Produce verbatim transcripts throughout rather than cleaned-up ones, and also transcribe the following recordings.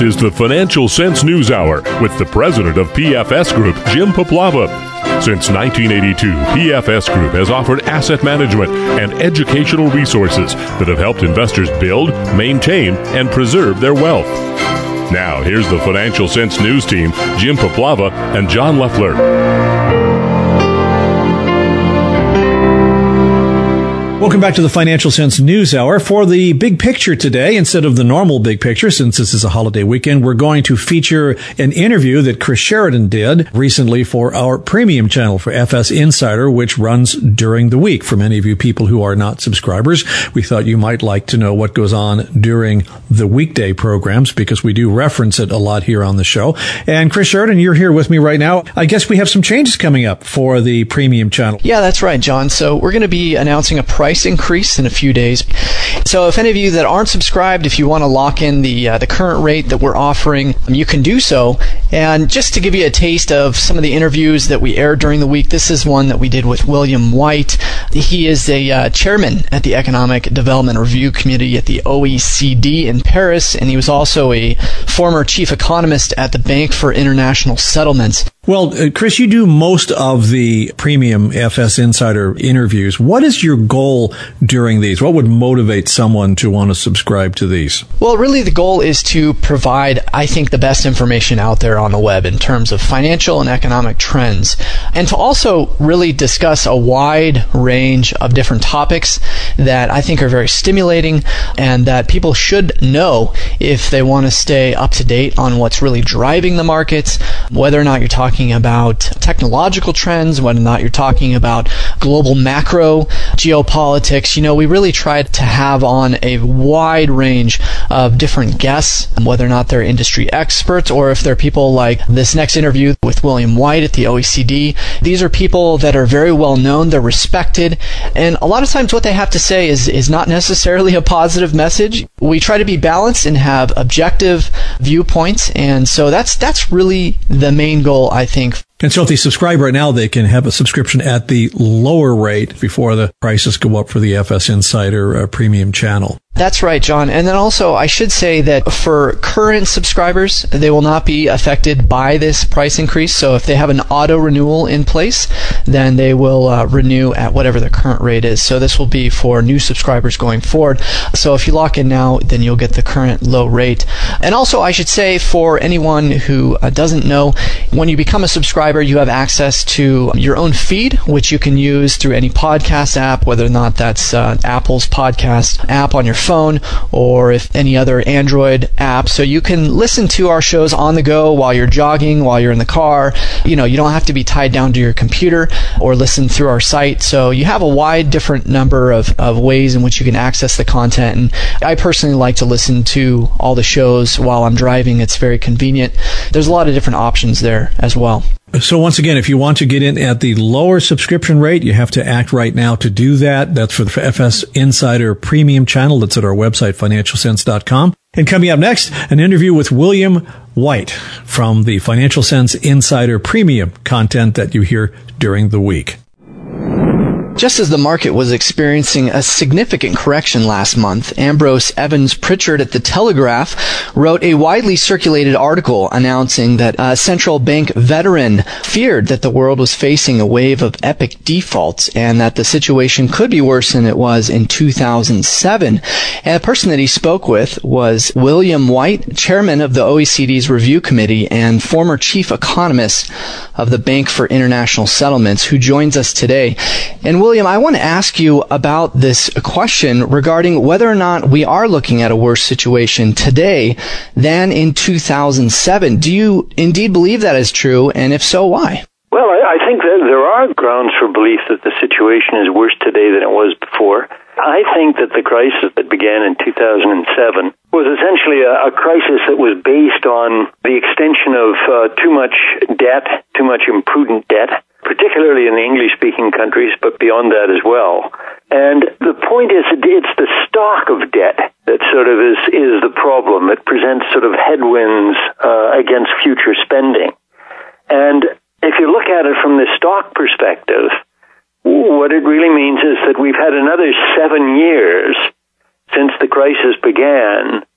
is the Financial Sense News Hour with the president of P F S Group, Jim Poplava. Since nineteen eighty-two, P F S Group has offered asset management and educational resources that have helped investors build, maintain, and preserve their wealth. Now, here's the Financial Sense News team, Jim Poplava and John Leffler. Welcome back to the Financial Sense News Hour. For the big picture today, instead of the normal big picture, since this is a holiday weekend, we're going to feature an interview that Chris Sheridan did recently for our premium channel for F S Insider, which runs during the week. For many of you people who are not subscribers, we thought you might like to know what goes on during the weekday programs, because we do reference it a lot here on the show. And Chris Sheridan, you're here with me right now. I guess we have some changes coming up for the premium channel. Yeah, that's right, John. So we're going to be announcing a price increase in a few days. So if any of you that aren't subscribed, if you want to lock in the uh, the current rate that we're offering, you can do so. And just to give you a taste of some of the interviews that we aired during the week, this is one that we did with William White. He is a uh, chairman at the Economic Development Review Committee at the O E C D in Paris, and he was also a former chief economist at the Bank for International Settlements. Well, uh, Chris, you do most of the premium F S Insider interviews. What is your goal during these? What would motivate someone to want to subscribe to these? Well, really the goal is to provide, I think, the best information out there on the web in terms of financial and economic trends, and to also really discuss a wide range of different topics that I think are very stimulating and that people should know if they want to stay up to date on what's really driving the markets, whether or not you're talking about technological trends, whether or not you're talking about global macro geopolitics. You know, we really tried to have on a wide range of different guests, whether or not they're industry experts or if they're people like this next interview with William White at the O E C D. These are people that are very well known, they're respected, and a lot of times what they have to say is, is not necessarily a positive message. We try to be balanced and have objective viewpoints, and so that's that's really the main goal, I think. And so if they subscribe right now, they can have a subscription at the lower rate before the prices go up for the F S Insider uh, premium channel. That's right, John. And then also, I should say that for current subscribers, they will not be affected by this price increase. So if they have an auto renewal in place, then they will uh, renew at whatever the current rate is. So this will be for new subscribers going forward. So if you lock in now, then you'll get the current low rate. And also, I should say, for anyone who uh, doesn't know, when you become a subscriber, you have access to your own feed, which you can use through any podcast app, whether or not that's uh, Apple's podcast app on your phone or if any other Android app. So you can listen to our shows on the go while you're jogging, while you're in the car. You know, you don't have to be tied down to your computer or listen through our site. So you have a wide different number of, of ways in which you can access the content. And I personally like to listen to all the shows while I'm driving. It's very convenient. There's a lot of different options there as well. So once again, if you want to get in at the lower subscription rate, you have to act right now to do that. That's for the F S Insider Premium channel. That's at our website, financial sense dot com. And coming up next, an interview with William White from the Financial Sense Insider Premium content that you hear during the week. Just as the market was experiencing a significant correction last month, Ambrose Evans Pritchard at The Telegraph wrote a widely circulated article announcing that a central bank veteran feared that the world was facing a wave of epic defaults and that the situation could be worse than it was in two thousand seven. And the person that he spoke with was William White, chairman of the O E C D's Review Committee and former chief economist of the Bank for International Settlements, who joins us today. And William, I want to ask you about this question regarding whether or not we are looking at a worse situation today than in two thousand seven. Do you indeed believe that is true? And if so, why? Well, I, I think that there are grounds for belief that the situation is worse today than it was before. I think that the crisis that began in two thousand seven was essentially a, a crisis that was based on the extension of uh, too much debt, too much imprudent debt, particularly in the English-speaking countries, but beyond that as well. And the point is, it's the stock of debt that sort of is, is the problem. It presents sort of headwinds uh, against future spending. And if you look at it from the stock perspective, what it really means is that we've had another seven years since the crisis began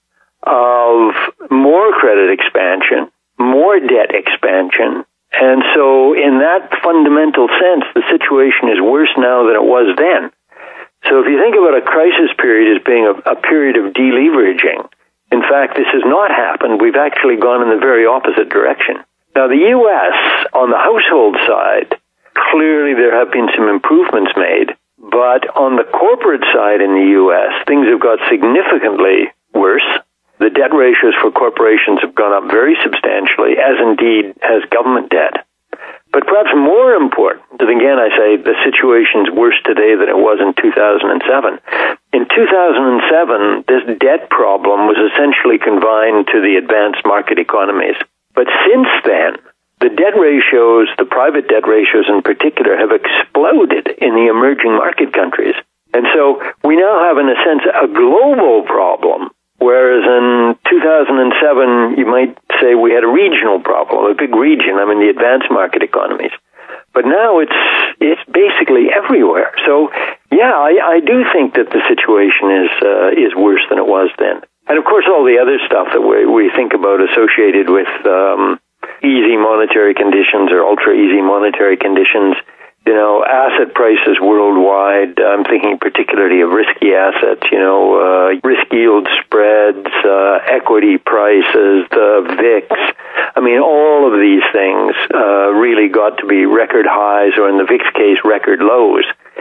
of more credit expansion, more debt expansion. And so in that fundamental sense, the situation is worse now than it was then. So if you think about a crisis period as being a, a period of deleveraging, in fact, this has not happened. We've actually gone in the very opposite direction. Now, the U S, on the household side, clearly there have been some improvements made. But on the corporate side in the U S, things have got significantly worse. The debt ratios for corporations have gone up very substantially, as indeed has government debt. But perhaps more important, and again I say the situation's worse today than it was in two thousand seven. In two thousand seven, this debt problem was essentially confined to the advanced market economies. But since then, the debt ratios, the private debt ratios in particular, have exploded in the emerging market countries. And so we now have, in a sense, a global problem, whereas in two thousand seven, you might say we had a regional problem, a big region, I mean the advanced market economies. But now it's it's basically everywhere. So, yeah, I, I do think that the situation is uh, is worse than it was then. And, of course, all the other stuff that we, we think about associated with um, easy monetary conditions or ultra-easy monetary conditions, you know, asset prices worldwide. I'm thinking particularly of risky assets, you know, uh, risk yield spreads, uh, equity prices, the V I X. I mean, all of these things uh, really got to be record highs, or in the V I X case, record lows.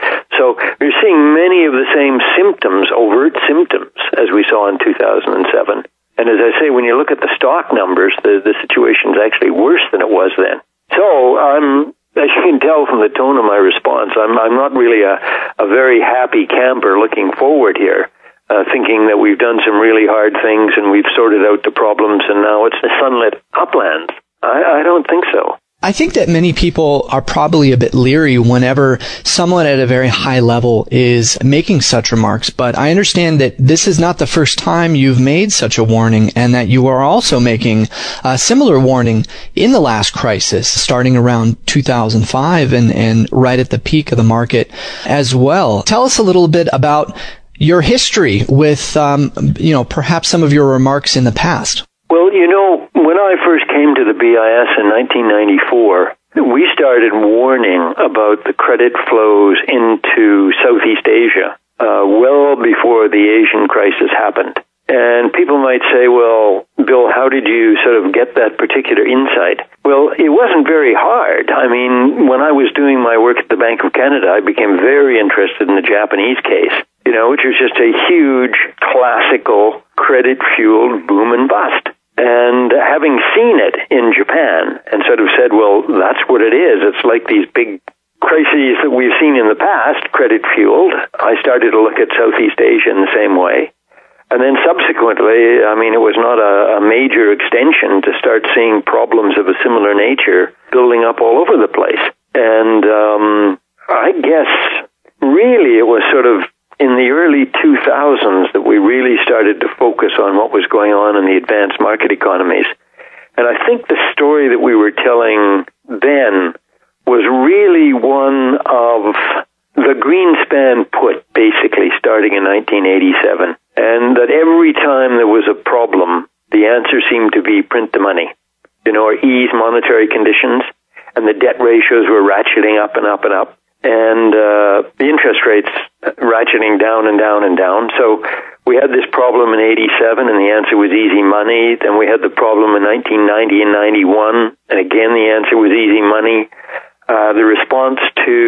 So you're seeing many of the same symptoms, overt symptoms, as we saw in two thousand seven. And as I say, when you look at the stock numbers, the, the situation's actually worse than it was then. So I'm... As you can tell from the tone of my response, I'm, I'm not really a, a very happy camper looking forward here, uh, thinking that we've done some really hard things and we've sorted out the problems and now it's the sunlit uplands. I, I don't think so. I think that many people are probably a bit leery whenever someone at a very high level is making such remarks, but I understand that this is not the first time you've made such a warning, and that you are also making a similar warning in the last crisis, starting around two thousand five and, and right at the peak of the market as well. Tell us a little bit about your history with, um, you know, perhaps some of your remarks in the past. Well, you know, when I first came to the B I S in nineteen ninety-four, we started warning about the credit flows into Southeast Asia uh, well before the Asian crisis happened. And people might say, well, Bill, how did you sort of get that particular insight? Well, it wasn't very hard. I mean, when I was doing my work at the Bank of Canada, I became very interested in the Japanese case, you know, which was just a huge, classical, credit-fueled boom and bust. And having seen it in Japan and sort of said, well, that's what it is. It's like these big crises that we've seen in the past, credit-fueled. I started to look at Southeast Asia in the same way. And then subsequently, I mean, it was not a, a major extension to start seeing problems of a similar nature building up all over the place. And um, I guess really it was sort of in the early two thousands that we really started to focus on what was going on in the advanced market economies. And I think the story that we were telling then was really one of the Greenspan put, basically, starting in nineteen eighty-seven. And that every time there was a problem, the answer seemed to be print the money, you know, or ease monetary conditions, and the debt ratios were ratcheting up and up and up. And uh, the interest rates ratcheting down and down and down. So we had this problem in eighty-seven, and the answer was easy money. Then we had the problem in nineteen ninety and ninety-one, and again the answer was easy money. Uh, the response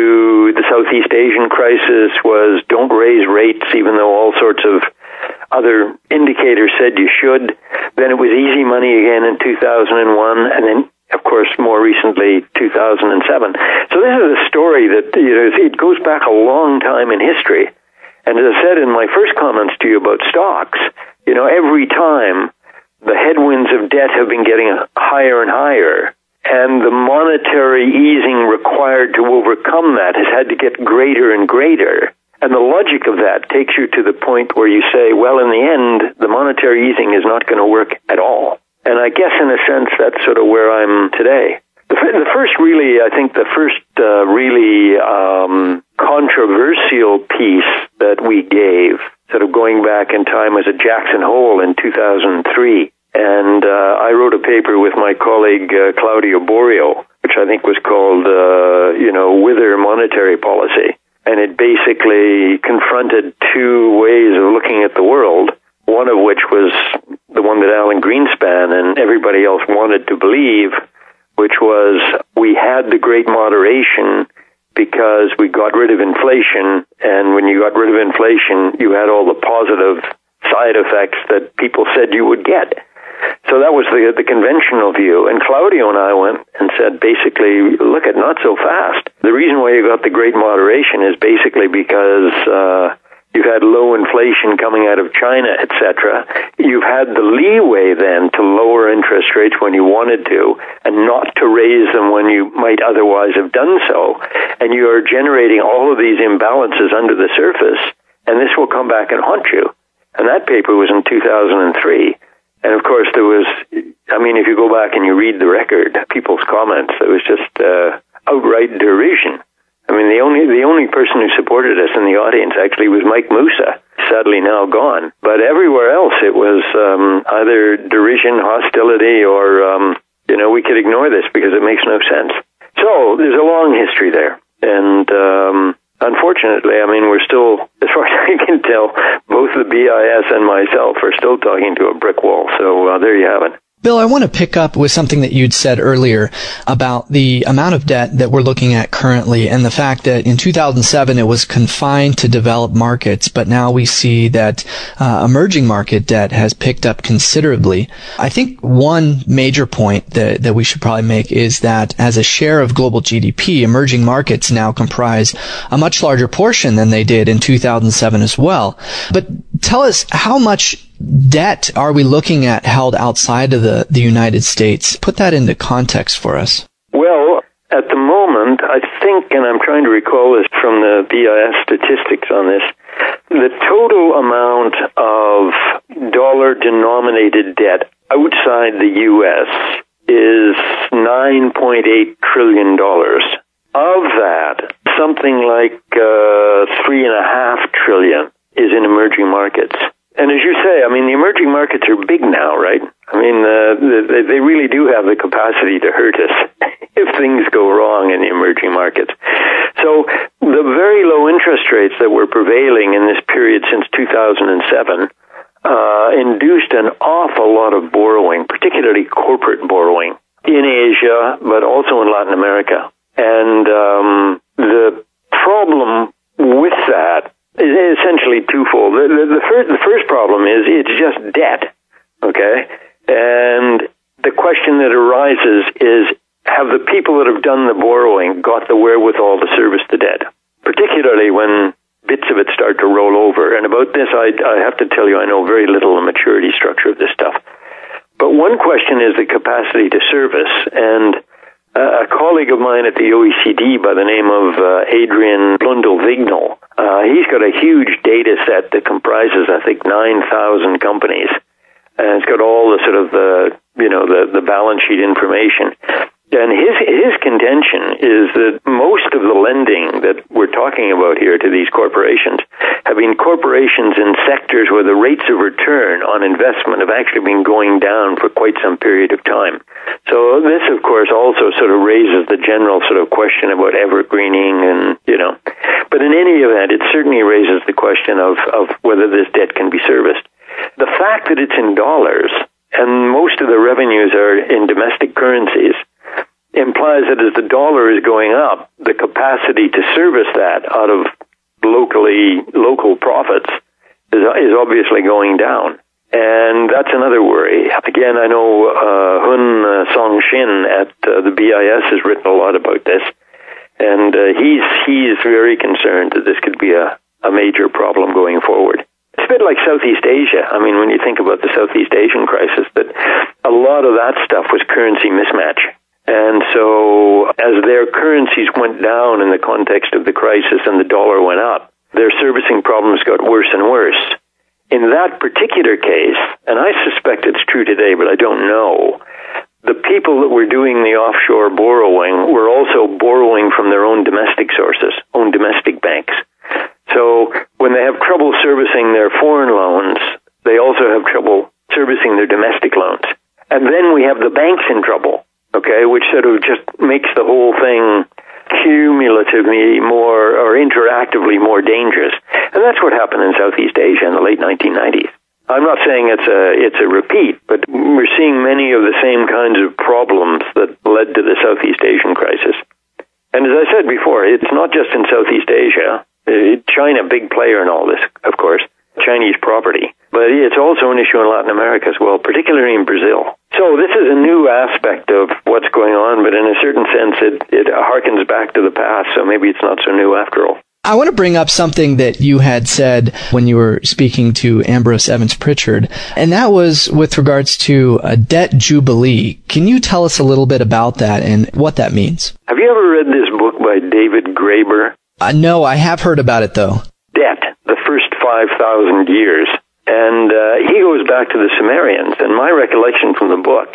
to the Southeast Asian crisis was don't raise rates, even though all sorts of other indicators said you should. Then it was easy money again in two thousand one, and then of course, more recently, two thousand seven. So this is a story that, you know, it goes back a long time in history. And as I said in my first comments to you about stocks, you know, every time the headwinds of debt have been getting higher and higher, and the monetary easing required to overcome that has had to get greater and greater. And the logic of that takes you to the point where you say, well, in the end, the monetary easing is not going to work at all. And I guess, in a sense, that's sort of where I'm today. The, the first really, I think the first uh, really um, controversial piece that we gave sort of going back in time was at Jackson Hole in two thousand three. And uh, I wrote a paper with my colleague uh, Claudio Borio, which I think was called, uh, you know, Wither Monetary Policy. And it basically confronted two ways of looking at the world, one of which was the one that Alan Greenspan and everybody else wanted to believe, which was we had the Great Moderation because we got rid of inflation, and when you got rid of inflation, you had all the positive side effects that people said you would get. So that was the the conventional view. And Claudio and I went and said, basically, look at not so fast. The reason why you got the Great Moderation is basically because uh, you've had low inflation coming out of China, et cetera. You've had the leeway then to lower interest rates when you wanted to and not to raise them when you might otherwise have done so. And you are generating all of these imbalances under the surface, and this will come back and haunt you. And that paper was in two thousand three. And of course, there was, I mean, if you go back and you read the record, people's comments, there was just uh, outright derision. I mean, the only the only person who supported us in the audience actually was Mike Musa, sadly now gone. But everywhere else, it was um, either derision, hostility, or, um, you know, we could ignore this because it makes no sense. So there's a long history there. And um, unfortunately, I mean, we're still, as far as I can tell, both the B I S and myself are still talking to a brick wall. So uh, there you have it. Bill, I want to pick up with something that you'd said earlier about the amount of debt that we're looking at currently and the fact that in two thousand seven it was confined to developed markets, but now we see that uh, emerging market debt has picked up considerably. I think one major point that, that we should probably make is that as a share of global G D P, emerging markets now comprise a much larger portion than they did in two thousand seven as well. But tell us, how much debt are we looking at held outside of the, the United States? Put that into context for us. Well, at the moment, I think, and I'm trying to recall this from the B I S statistics on this, the total amount of dollar-denominated debt outside the U S is nine point eight trillion dollars. Of that, something like uh, three point five trillion dollars is in emerging markets. And as you say, I mean, the emerging markets are big now, right? I mean, uh, they, they really do have the capacity to hurt us if things go wrong in the emerging markets. So the very low interest rates that were prevailing in this period since two thousand seven uh, induced an awful lot of borrowing, particularly corporate borrowing, in Asia, but also in Latin America. And um, the problem with that is essentially twofold. The, the, the, first, the first problem is it's just debt, okay? And the question that arises is, have the people that have done the borrowing got the wherewithal to service the debt, particularly when bits of it start to roll over? And about this, I, I have to tell you, I know very little of the maturity structure of this stuff. But one question is the capacity to service, and a colleague of mine at the O E C D by the name of uh, Adrian Blundell-Vignal, uh, he's got a huge data set that comprises, I think, nine thousand companies. And it's got all the sort of the, you know, the, the balance sheet information. And his his contention is that most of the lending that we're talking about here to these corporations have been corporations in sectors where the rates of return on investment have actually been going down for quite some period of time. So this, of course, also sort of raises the general sort of question about evergreening and, you know. But in any event, it certainly raises the question of, of whether this debt can be serviced. The fact that it's in dollars and most of the revenues are in domestic currencies implies that as the dollar is going up, the capacity to service that out of locally local profits is, is obviously going down. And that's another worry. Again, I know uh, Hun uh, Song Shin at uh, the B I S has written a lot about this, and uh, he's he's very concerned that this could be a, a major problem going forward. It's a bit like Southeast Asia. I mean, when you think about the Southeast Asian crisis, that a lot of that stuff was currency mismatch. And so as their currencies went down in the context of the crisis and the dollar went up, their servicing problems got worse and worse. In that particular case, and I suspect it's true today, but I don't know, the people that were doing the offshore borrowing were also borrowing from their own domestic sources, own domestic banks. So when they have trouble servicing their foreign loans, they also have trouble servicing their domestic loans. And then we have the banks in trouble, okay, which sort of just makes the whole thing cumulatively more, or interactively more dangerous. And that's what happened in Southeast Asia in the late nineteen nineties. I'm not saying it's a it's a repeat, but we're seeing many of the same kinds of problems that led to the Southeast Asian crisis. And as I said before, it's not just in Southeast Asia. China, big player in all this, of course, Chinese property. But it's also an issue in Latin America as well, particularly in Brazil. So this is a new aspect of what's going on, but in a certain sense, it, it harkens back to the past, so maybe it's not so new after all. I want to bring up something that you had said when you were speaking to Ambrose Evans Pritchard, and that was with regards to a debt jubilee. Can you tell us a little bit about that and what that means? Have you ever read this book by David Graeber? Uh, no, I have heard about it, though. Debt, the first five thousand years. And uh, he goes back to the Sumerians, and my recollection from the book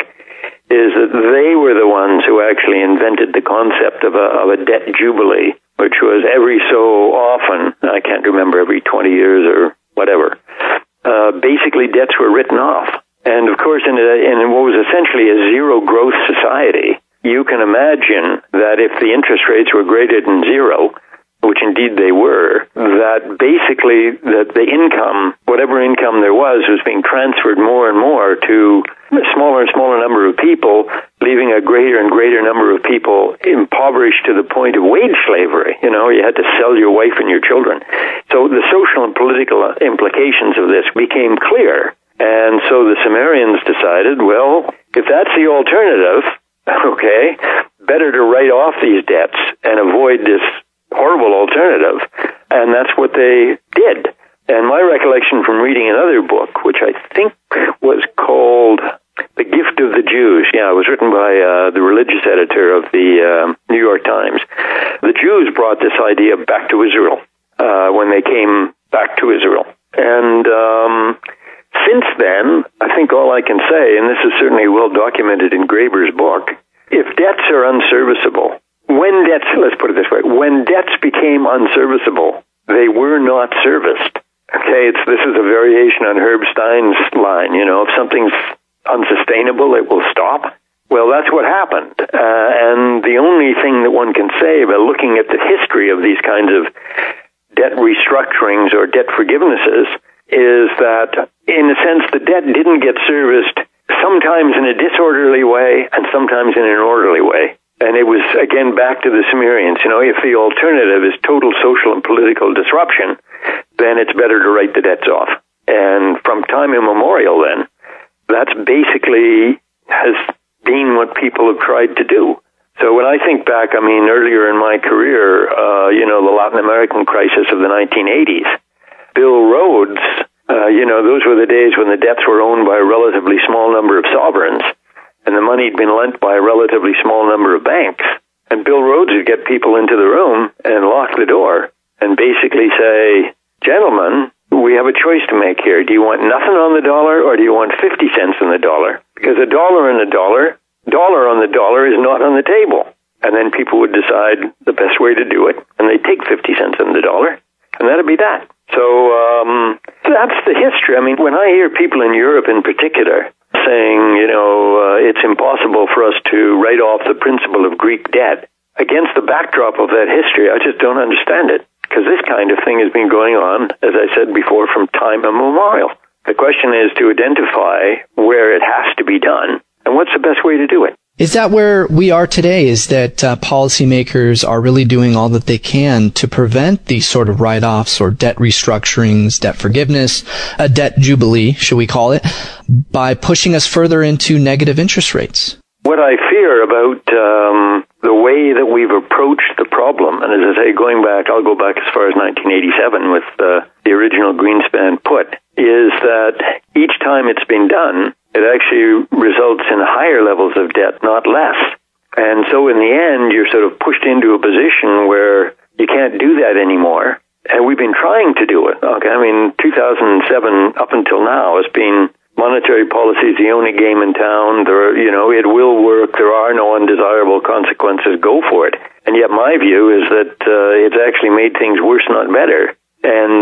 is that they were the ones who actually invented the concept of a, of a debt jubilee, which was every so often, I can't remember, every twenty years or whatever, uh, basically debts were written off. And of course, in, a, in what was essentially a zero-growth society, you can imagine that if the interest rates were greater than zero, which indeed they were, that basically that the income, whatever income there was, was being transferred more and more to a smaller and smaller number of people, leaving a greater and greater number of people impoverished to the point of wage slavery. You know, you had to sell your wife and your children. So the social and political implications of this became clear. And so the Sumerians decided, well, if that's the alternative, okay, better to write off these debts and avoid this horrible alternative, and that's what they did. And my recollection from reading another book, which I think was called The Gift of the Jews, yeah, it was written by uh, the religious editor of the uh, New York Times. The Jews brought this idea back to Israel uh, when they came back to Israel. And um, since then, I think all I can say, and this is certainly well documented in Graeber's book, if debts are unserviceable, When debts, let's put it this way, when debts became unserviceable, they were not serviced. Okay, it's, this is a variation on Herb Stein's line, you know, if something's unsustainable, it will stop. Well, that's what happened. Uh, and the only thing that one can say by looking at the history of these kinds of debt restructurings or debt forgivenesses is that, in a sense, the debt didn't get serviced sometimes in a disorderly way and sometimes in an orderly way. And it was, again, back to the Sumerians. You know, if the alternative is total social and political disruption, then it's better to write the debts off. And from time immemorial, then, that's basically has been what people have tried to do. So when I think back, I mean, earlier in my career, uh, you know, the Latin American crisis of the nineteen eighties, Bill Rhodes, uh, you know, those were the days when the debts were owned by a relatively small number of sovereigns, and the money had been lent by a relatively small number of banks. And Bill Rhodes would get people into the room and lock the door and basically say, gentlemen, we have a choice to make here. Do you want nothing on the dollar or do you want fifty cents on the dollar? Because a dollar on the dollar, dollar on the dollar is not on the table. And then people would decide the best way to do it, and they'd take fifty cents on the dollar, and that'd be that. So um, that's the history. I mean, when I hear people in Europe in particular saying, you know, uh, it's impossible for us to write off the principle of Greek debt, against the backdrop of that history, I just don't understand it. Because this kind of thing has been going on, as I said before, from time immemorial. The question is to identify where it has to be done, and what's the best way to do it. Is that where we are today? Is that uh, policymakers are really doing all that they can to prevent these sort of write-offs or debt restructurings, debt forgiveness, a debt jubilee, should we call it, by pushing us further into negative interest rates? What I fear about um, the way that we've approached the problem, and as I say, going back, I'll go back as far as nineteen eighty-seven with uh, the original Greenspan put, is that each time it's been done, it actually results in higher levels of debt, not less. And so in the end, you're sort of pushed into a position where you can't do that anymore. And we've been trying to do it. Okay, I mean, two thousand seven up until now has been monetary policy is the only game in town. There are, you know, it will work. There are no undesirable consequences. Go for it. And yet my view is that uh, it's actually made things worse, not better. And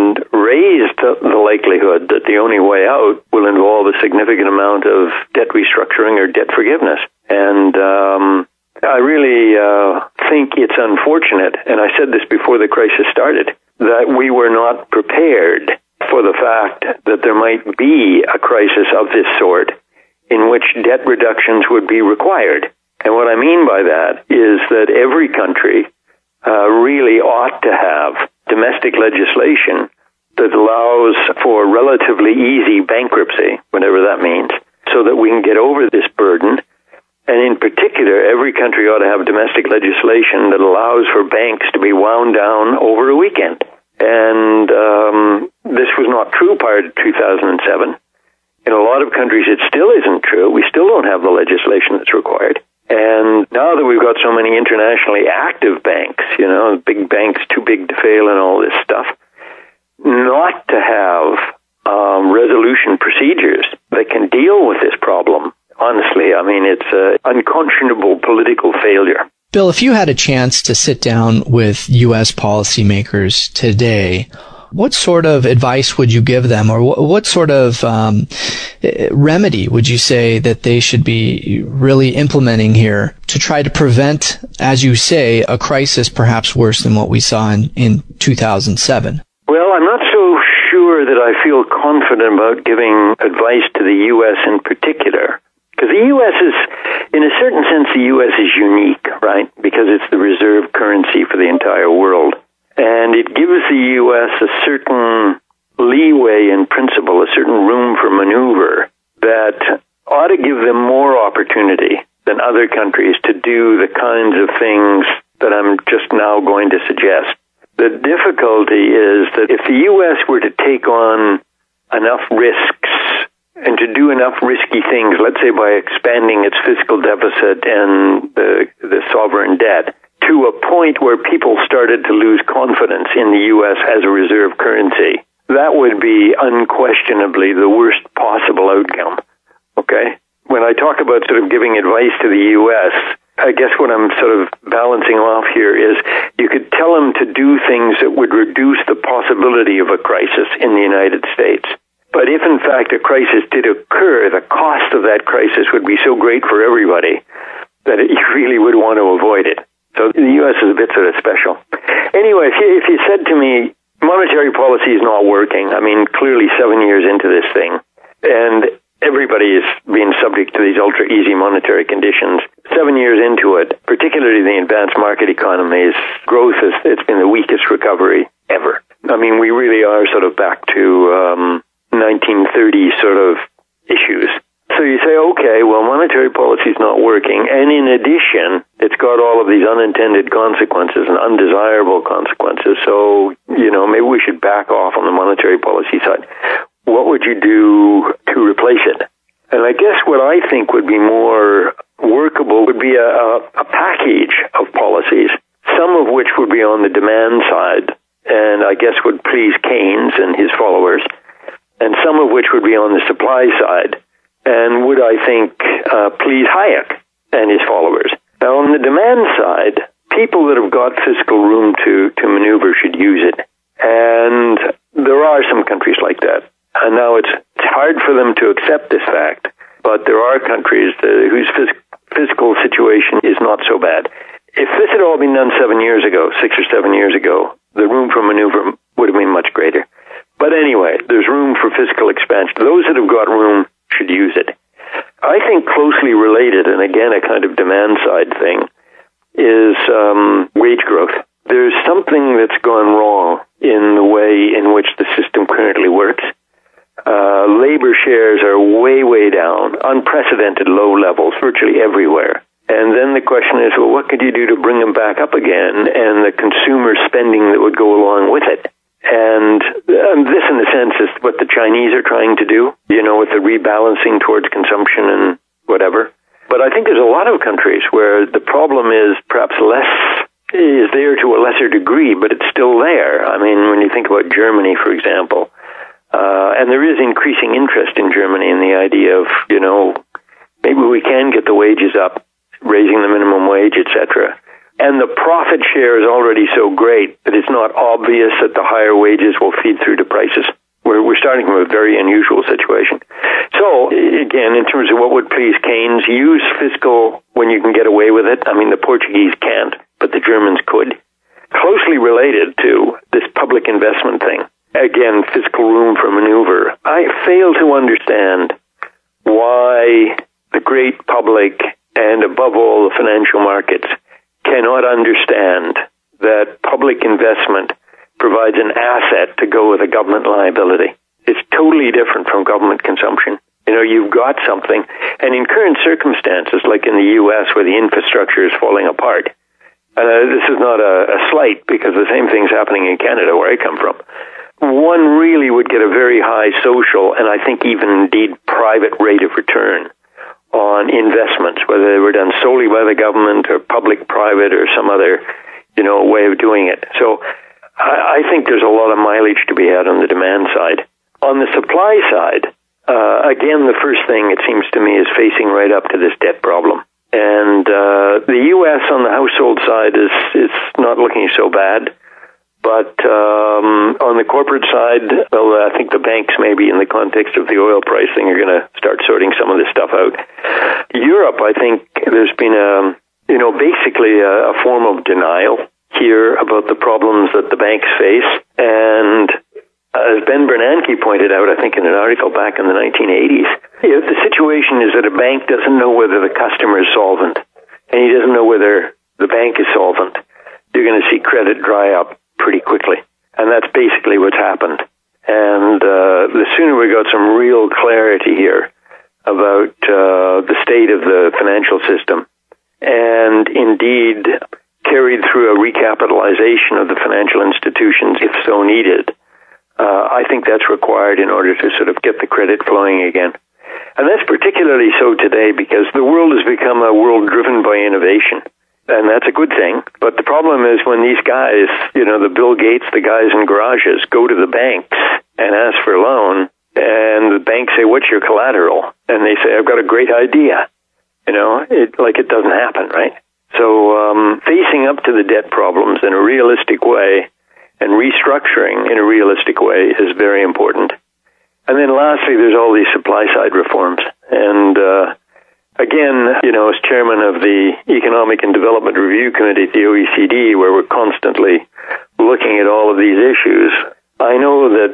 raised the likelihood that the only way out will involve a significant amount of debt restructuring or debt forgiveness. And um, I really uh, think it's unfortunate, and I said this before the crisis started, that we were not prepared for the fact that there might be a crisis of this sort in which debt reductions would be required. And what I mean by that is that every country uh, really ought to have domestic legislation that allows for relatively easy bankruptcy, whatever that means, so that we can get over this burden. And in particular, every country ought to have domestic legislation that allows for banks to be wound down over a weekend. And um, this was not true prior to two thousand seven. In a lot of countries, it still isn't true. We still don't have the legislation that's required. And now that we've got so many internationally active banks, you know, big banks too big to fail and all this stuff, not to have um, resolution procedures that can deal with this problem, honestly, I mean, it's an unconscionable political failure. Bill, if you had a chance to sit down with U S policymakers today, what sort of advice would you give them, or what, what sort of um, remedy would you say that they should be really implementing here to try to prevent, as you say, a crisis perhaps worse than what we saw in, in two thousand seven? Well, I'm not so sure that I feel confident about giving advice to the U S in particular. Because the U S is, in a certain sense, the U S is unique, right? Because it's the reserve currency for the entire world. And it gives the U S a certain leeway in principle, a certain room for maneuver that ought to give them more opportunity than other countries to do the kinds of things that I'm just now going to suggest. The difficulty is that if the U S were to take on enough risks and to do enough risky things, let's say by expanding its fiscal deficit and the, the sovereign debt, to a point where people started to lose confidence in the U S as a reserve currency, that would be unquestionably the worst possible outcome. Okay? When I talk about sort of giving advice to the U S, I guess what I'm sort of balancing off here is you could tell them to do things that would reduce the possibility of a crisis in the United States. But if, in fact, a crisis did occur, the cost of that crisis would be so great for everybody that it, you really would want to avoid it. So the U S is a bit sort of special. Anyway, if you, if you said to me, monetary policy is not working, I mean, clearly seven years into this thing, and everybody is being subject to these ultra-easy monetary conditions. Seven years into it, particularly the advanced market economies, growth is, it's been the weakest recovery ever. I mean, we really are sort of back to um, nineteen thirties sort of issues. So you say, okay, well, monetary policy is not working, and in addition, it's got all of these unintended consequences and undesirable consequences, so, you know, maybe we should back off on the monetary policy side. What would you do to replace it? And I guess what I think would be more workable would be a, a, a package of policies, some of which would be on the demand side, and I guess would please Keynes and his followers, and some of which would be on the supply side, and would, I think, uh, please Hayek and his followers. Now, on the demand side, people that have got fiscal room to, to maneuver should use it. And there are some countries like that. And now it's, it's hard for them to accept this fact, but there are countries uh, whose phys- fiscal situation is not so bad. If this had all been done seven years ago, six or seven years ago, the room for maneuver would have been much greater. But anyway, there's room for fiscal expansion. Those that have got room should use it. I think closely related, and again a kind of demand side thing, is um, wage growth. There's something that's gone wrong in the way in which the system currently works. Uh, labor shares are way, way down, unprecedented low levels virtually everywhere. And then the question is, well, what could you do to bring them back up again, and the consumer spending that would go along with it? And um, this, in a sense, is what the Chinese are trying to do, you know, with the rebalancing towards consumption and whatever. But I think there's a lot of countries where the problem is perhaps less, is there to a lesser degree, but it's still there. I mean, when you think about Germany, for example, uh, and there is increasing interest in Germany in the idea of, you know, maybe we can get the wages up, raising the minimum wage, et cetera. and the profit share is already so great that it's not obvious that the higher wages will feed through to prices. We're, we're starting from a very unusual situation. So, again, in terms of what would please Keynes, use fiscal when you can get away with it. I mean, the Portuguese can't, but the Germans could. Closely related to this public investment thing, again, fiscal room for maneuver. I fail to understand why the great public and, above all, the financial markets cannot understand that public investment provides an asset to go with a government liability. It's totally different from government consumption. You know, you've got something, and in current circumstances, like in the U S where the infrastructure is falling apart, and uh, this is not a, a slight because the same thing's happening in Canada where I come from, one really would get a very high social and I think even indeed private rate of return on investments, whether they were done solely by the government or public-private or some other, you know, way of doing it. So I, I think there's a lot of mileage to be had on the demand side. On the supply side, uh, again, the first thing, it seems to me, is facing right up to this debt problem. And uh, the U S on the household side is, is not looking so bad. But um, on the corporate side, well, I think the banks maybe in the context of the oil price thing are going to start sorting some of this stuff out. Europe, I think there's been a, you know, basically a, a form of denial here about the problems that the banks face. And as Ben Bernanke pointed out, I think in an article back in the nineteen eighties, if the situation is that a bank doesn't know whether the customer is solvent and he doesn't know whether the bank is solvent, you're going to see credit dry up pretty quickly. And that's basically what's happened. And uh, the sooner we got some real clarity here about uh, the state of the financial system and indeed carried through a recapitalization of the financial institutions if so needed, uh, I think that's required in order to sort of get the credit flowing again. And that's particularly so today because the world has become a world driven by innovation. And that's a good thing. But the problem is when these guys, you know, the Bill Gates, the guys in garages, go to the banks and ask for a loan, and the banks say, what's your collateral? And they say, I've got a great idea. You know, it, like it doesn't happen, right? So um, facing up to the debt problems in a realistic way and restructuring in a realistic way is very important. And then lastly, there's all these supply-side reforms. And uh Again, you know, as chairman of the Economic and Development Review Committee at the O E C D, where we're constantly looking at all of these issues, I know that,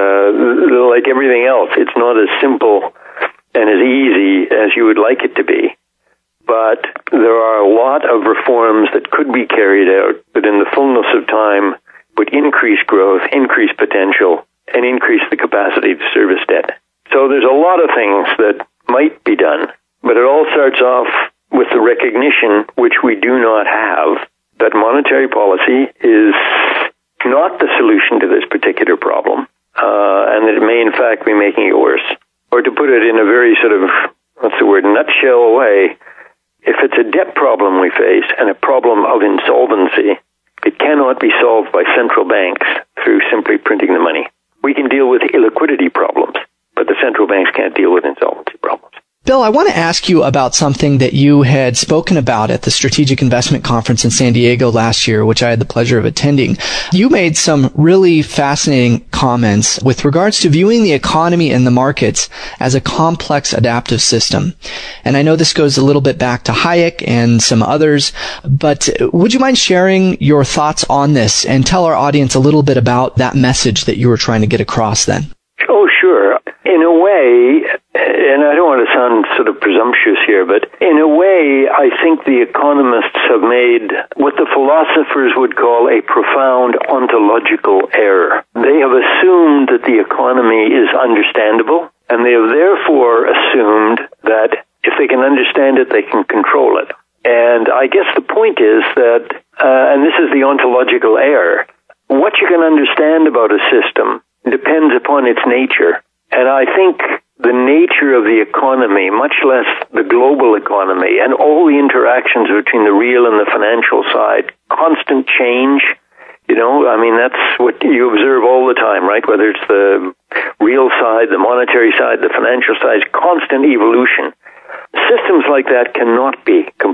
uh, like everything else, it's not as simple and as easy as you would like it to be. But there are a lot of reforms that could be carried out that in the fullness of time would increase growth, increase potential, and increase the capacity to service debt. So there's a lot of things that might be done. But it all starts off with the recognition, which we do not have, that monetary policy is not the solution to this particular problem, uh, and that it may in fact be making it worse. Or to put it in a very sort of, what's the word, nutshell way, if it's a debt problem we face and a problem of insolvency, it cannot be solved by central banks through simply printing the money. We can deal with illiquidity problems, but the central banks can't deal with insolvency problems. Bill, I want to ask you about something that you had spoken about at the Strategic Investment Conference in San Diego last year, which I had the pleasure of attending. You made some really fascinating comments with regards to viewing the economy and the markets as a complex adaptive system. And I know this goes a little bit back to Hayek and some others, but would you mind sharing your thoughts on this and tell our audience a little bit about that message that you were trying to get across then? Oh, sure. In a way, and I don't want to sound sort of presumptuous here, but in a way, I think the economists have made what the philosophers would call a profound ontological error. They have assumed that the economy is understandable, and they have therefore assumed that if they can understand it, they can control it. And I guess the point is that, uh, and this is the ontological error, what you can understand about a system depends upon its nature. And I think the nature of the economy, much less the global economy, and all the interactions between the real and the financial side, constant change, you know, I mean, that's what you observe all the time, right? Whether it's the real side, the monetary side, the financial side, constant evolution. Systems like that cannot be completely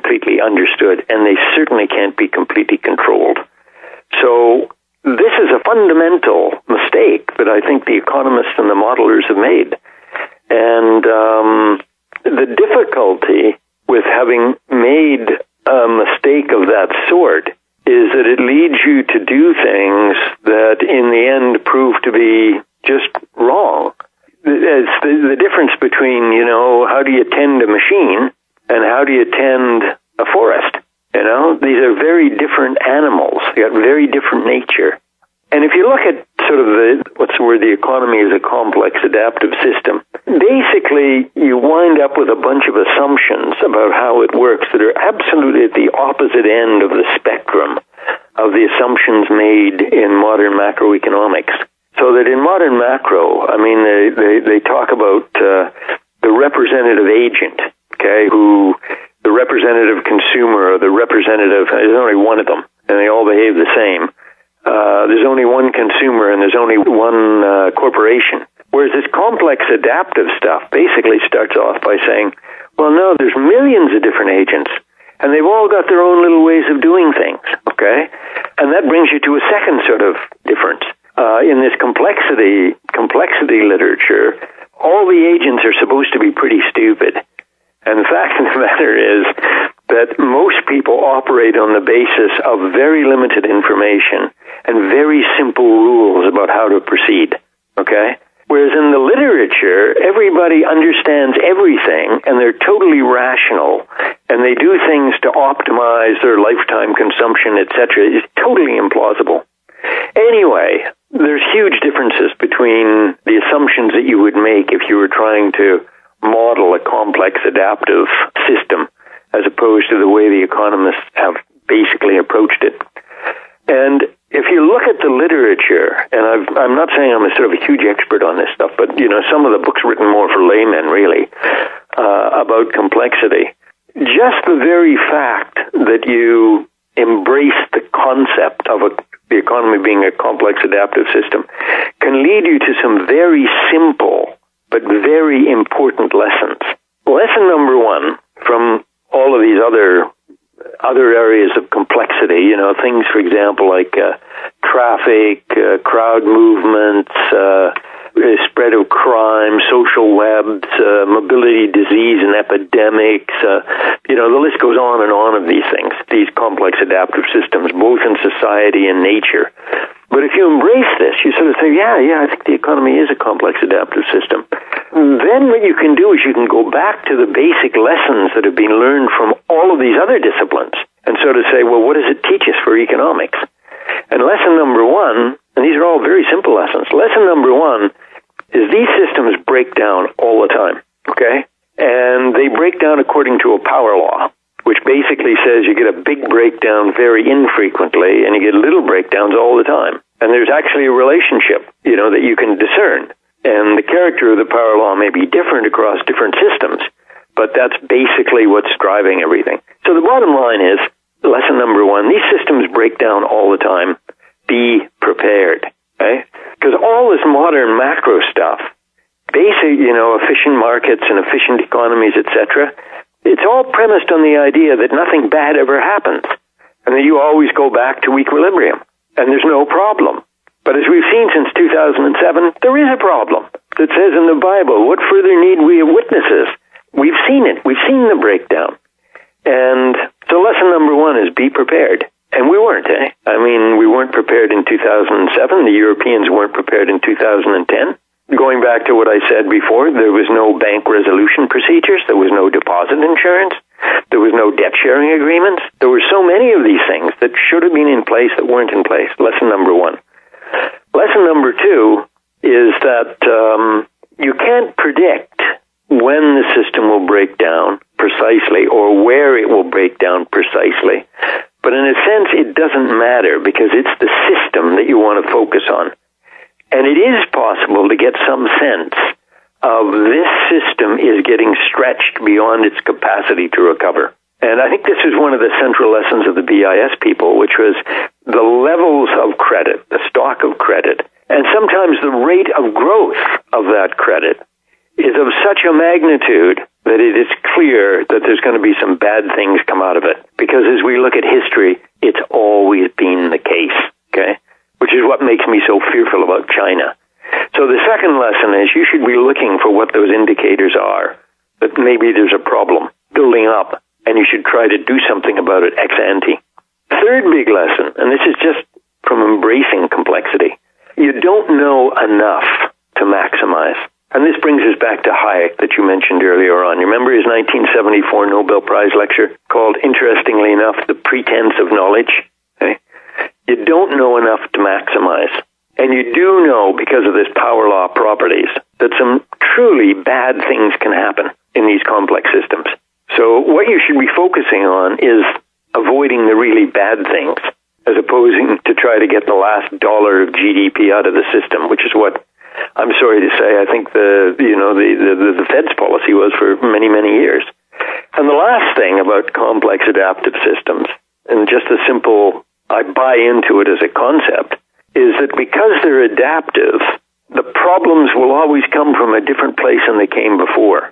understood, and they certainly can't be completely controlled. So this is a fundamental mistake that I think the economists and the modelers have made. And um, the difficulty with having made a mistake of that sort is that it leads you to do things that in the end prove to be just wrong. It's the, the difference between, you know, how do you tend a machine and how do you tend a forest? You know, these are very different animals. They got very different nature. And if you look at sort of the, what's the word, the economy is a complex adaptive system, basically you wind up with a bunch of assumptions about how it works that are absolutely at the opposite end of the spectrum of the assumptions made in modern macroeconomics. So that in modern macro, I mean, they, they, they talk about uh, the representative agent, okay, who, the representative consumer or the representative, there's only one of them, and they all behave the same. Uh, there's only one consumer and there's only one uh, corporation. Whereas this complex adaptive stuff basically starts off by saying, well, no, there's millions of different agents, and they've all got their own little ways of doing things, okay? And that brings you to a second sort of difference. Uh, in this complexity, complexity literature, all the agents are supposed to be pretty stupid. And the fact of the matter is that most people operate on the basis of very limited information and very simple rules about how to proceed, okay? Whereas in the literature, everybody understands everything and they're totally rational and they do things to optimize their lifetime consumption, et cetera. It's totally implausible. Anyway, there's huge differences between the assumptions that you would make if you were trying to model a complex adaptive system as opposed to the way the economists have basically approached it. And if you look at the literature, and I've, I'm not saying I'm a sort of a huge expert on this stuff, but, you know, some of the books written more for laymen, really, uh, about complexity, just the very fact that you embrace the concept of a, the economy being a complex adaptive system can lead you to some very simple but very important lessons. Lesson number one from all of these other other areas of complexity, you know, things, for example, like uh, traffic, uh, crowd movements, uh, spread of crime, social webs, uh, mobility, disease, and epidemics. Uh, you know, the list goes on and on of these things, these complex adaptive systems, both in society and nature. But if you embrace this, you sort of say, yeah, yeah, I think the economy is a complex adaptive system. Then what you can do is you can go back to the basic lessons that have been learned from all of these other disciplines and sort of say, well, what does it teach us for economics? And lesson number one, and these are all very simple lessons, lesson number one is these systems break down all the time, okay? And they break down according to a power law, which basically says you get a big breakdown very infrequently and you get little breakdowns all the time. And there's actually a relationship, you know, that you can discern. And the character of the power law may be different across different systems, but that's basically what's driving everything. So the bottom line is, lesson number one, these systems break down all the time. Be prepared, okay? Because all this modern macro stuff, basic, you know, efficient markets and efficient economies, et cetera, it's all premised on the idea that nothing bad ever happens and that you always go back to equilibrium and there's no problem. But as we've seen since two thousand seven, there is a problem that says in the Bible, what further need we of witnesses? We've seen it. We've seen the breakdown. And so lesson number one is be prepared. And we weren't, eh? I mean, we weren't prepared in two thousand seven. The Europeans weren't prepared in two thousand ten. Going back to what I said before, there was no bank resolution procedures. There was no deposit insurance. There was no debt-sharing agreements. There were so many of these things that should have been in place that weren't in place. Lesson number one. Lesson number two is that um, you can't predict when the system will break down precisely or where it will break down precisely. But in a sense, it doesn't matter because it's the system that you want to focus on. And it is possible to get some sense of this system is getting stretched beyond its capacity to recover. And I think this is one of the central lessons of the B I S people, which was the levels of credit, the stock of credit, and sometimes the rate of growth of that credit is of such a magnitude that it is clear that there's going to be some bad things come out of it. Because as we look at history, it's always been the case, okay? Which is what makes me so fearful about China. So the second lesson is you should be looking for what those indicators are, that maybe there's a problem building up, and you should try to do something about it ex ante. Third big lesson, and this is just from embracing complexity, you don't know enough to maximize. And this brings us back to Hayek that you mentioned earlier on. You remember his nineteen seventy-four Nobel Prize lecture called, interestingly enough, The Pretense of Knowledge? Okay? You don't know enough to maximize. And you do know, because of this power law properties, that some truly bad things can happen in these complex systems. So what you should be focusing on is avoiding the really bad things, as opposing to try to get the last dollar of G D P out of the system, which is what, I'm sorry to say, I think the you know the, the, the Fed's policy was for many, many years. And the last thing about complex adaptive systems, and just a simple, I buy into it as a concept, is that because they're adaptive, the problems will always come from a different place than they came before.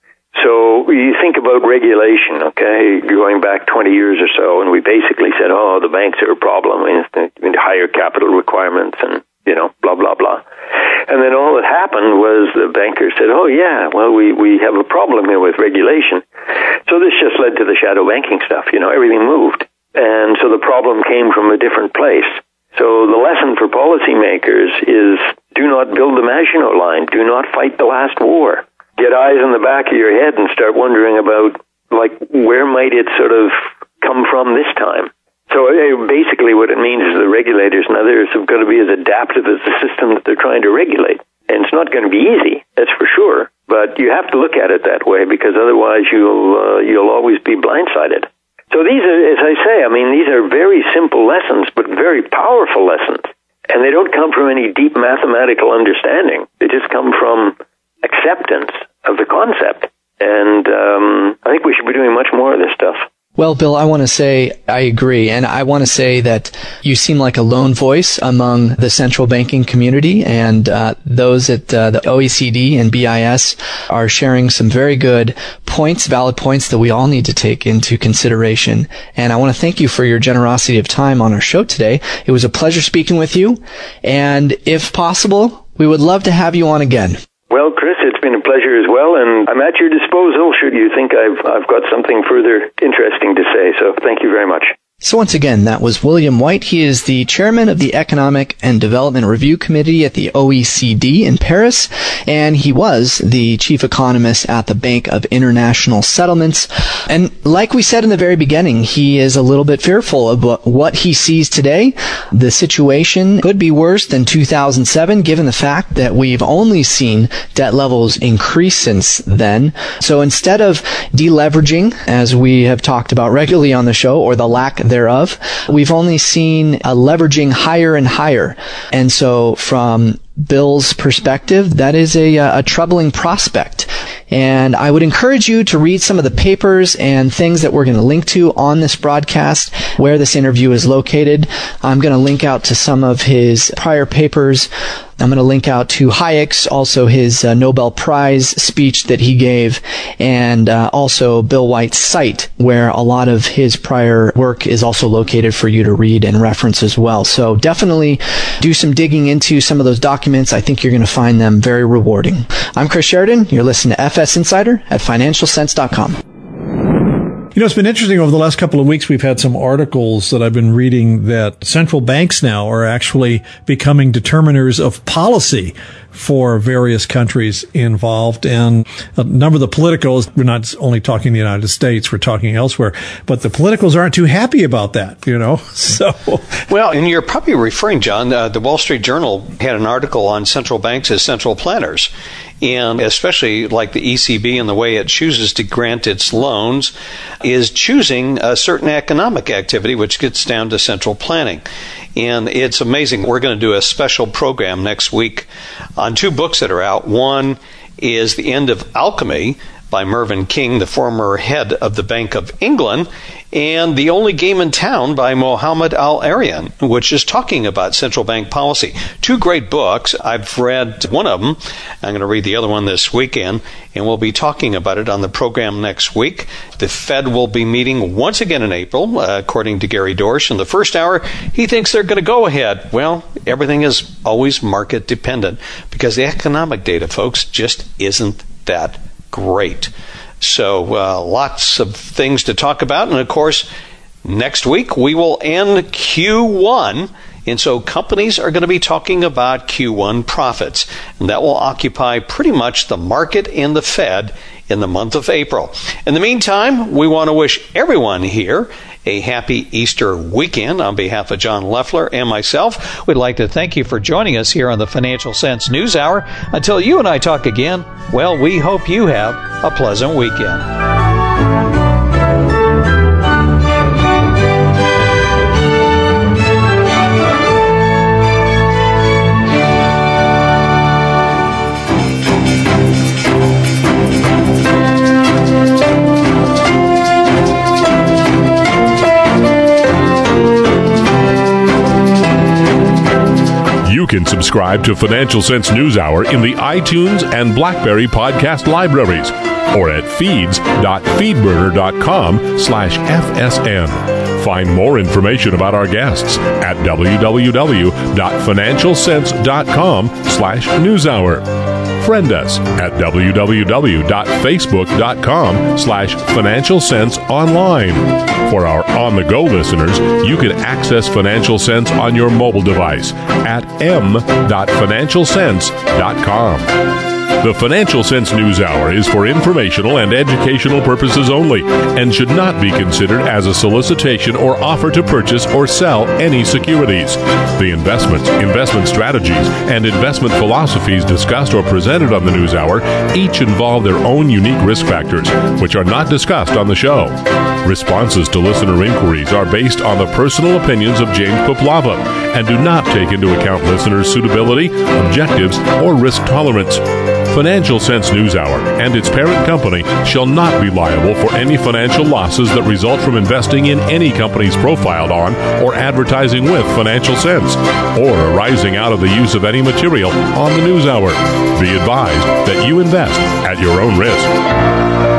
So you think about regulation, okay, going back twenty years or so, and we basically said, oh, the banks are a problem, we need higher capital requirements and, you know, blah, blah, blah. And then all that happened was the bankers said, oh, yeah, well, we, we have a problem here with regulation. So this just led to the shadow banking stuff, you know, everything moved. And so the problem came from a different place. So the lesson for policymakers is do not build the Maginot Line. Do not fight the last war. Get eyes in the back of your head and start wondering about, like, where might it sort of come from this time? So uh, basically what it means is the regulators and others have got to be as adaptive as the system that they're trying to regulate. And it's not going to be easy, that's for sure. But you have to look at it that way, because otherwise you'll uh, you'll always be blindsided. So these are, as I say, I mean, these are very simple lessons, but very powerful lessons. And they don't come from any deep mathematical understanding. They just come from acceptance of the concept. And um, I think we should be doing much more of this stuff. Well, Bill, I want to say I agree. And I want to say that you seem like a lone voice among the central banking community, and uh, those at uh, the O E C D and B I S are sharing some very good points, valid points that we all need to take into consideration. And I want to thank you for your generosity of time on our show today. It was a pleasure speaking with you. And if possible, we would love to have you on again. Well, Chris, it's been a pleasure as well, and I'm at your disposal should you think I've I've got something further interesting to say, so thank you very much. So once again, that was William White. He is the chairman of the Economic and Development Review Committee at the O E C D in Paris, and he was the chief economist at the Bank of International Settlements. And like we said in the very beginning, he is a little bit fearful about what he sees today. The situation could be worse than two thousand seven, given the fact that we've only seen debt levels increase since then. So instead of deleveraging, as we have talked about regularly on the show, or the lack thereof, we've only seen a leveraging higher and higher. And so from Bill's perspective, that is a, a troubling prospect. And I would encourage you to read some of the papers and things that we're going to link to on this broadcast, where this interview is located. I'm going to link out to some of his prior papers. I'm going to link out to Hayek's, also his uh, Nobel Prize speech that he gave, and uh, also Bill White's site, where a lot of his prior work is also located for you to read and reference as well. So definitely do some digging into some of those documents. I think you're going to find them very rewarding. I'm Chris Sheridan. You're listening to F S Insider at financial sense dot com. You know, it's been interesting over the last couple of weeks. We've had some articles that I've been reading that central banks now are actually becoming determiners of policy for various countries involved. And a number of the politicals, we're not only talking the United States, we're talking elsewhere, but the politicals aren't too happy about that, you know? So. Well, and you're probably referring, John, uh, the Wall Street Journal had an article on central banks as central planners. And especially like the E C B and the way it chooses to grant its loans is choosing a certain economic activity, which gets down to central planning. And it's amazing. We're going to do a special program next week on two books that are out. One is The End of Alchemy by Mervyn King, the former head of the Bank of England, and The Only Game in Town by Mohammed Al-Arian, which is talking about central bank policy. Two great books. I've read one of them. I'm going to read the other one this weekend, and we'll be talking about it on the program next week. The Fed will be meeting once again in April, uh, according to Gary Dorsch. In the first hour, he thinks they're going to go ahead. Well, everything is always market dependent because the economic data, folks, just isn't that great. So uh, lots of things to talk about. And, of course, next week we will end Q one. And so companies are going to be talking about Q one profits. And that will occupy pretty much the market and the Fed in the month of April. In the meantime, we want to wish everyone here a happy Easter weekend. On behalf of John Loeffler and myself, we'd like to thank you for joining us here on the Financial Sense News Hour. Until you and I talk again, well, we hope you have a pleasant weekend. You can subscribe to Financial Sense News Hour in the iTunes and BlackBerry podcast libraries or at feeds.feedburner.com slash FSN. Find more information about our guests at www.financialsense.com slash newshour. Friend us at www.facebook.com slash Financial Sense Online. For our on-the-go listeners, you can access Financial Sense on your mobile device at m dot financial sense dot com. The Financial Sense News Hour is for informational and educational purposes only and should not be considered as a solicitation or offer to purchase or sell any securities. The investments, investment strategies, and investment philosophies discussed or presented on the News Hour each involve their own unique risk factors, which are not discussed on the show. Responses to listener inquiries are based on the personal opinions of James Poplava and do not take into account listeners' suitability, objectives, or risk tolerance. Financial Sense News Hour and its parent company shall not be liable for any financial losses that result from investing in any companies profiled on or advertising with Financial Sense, or arising out of the use of any material on the News Hour. Be advised that you invest at your own risk.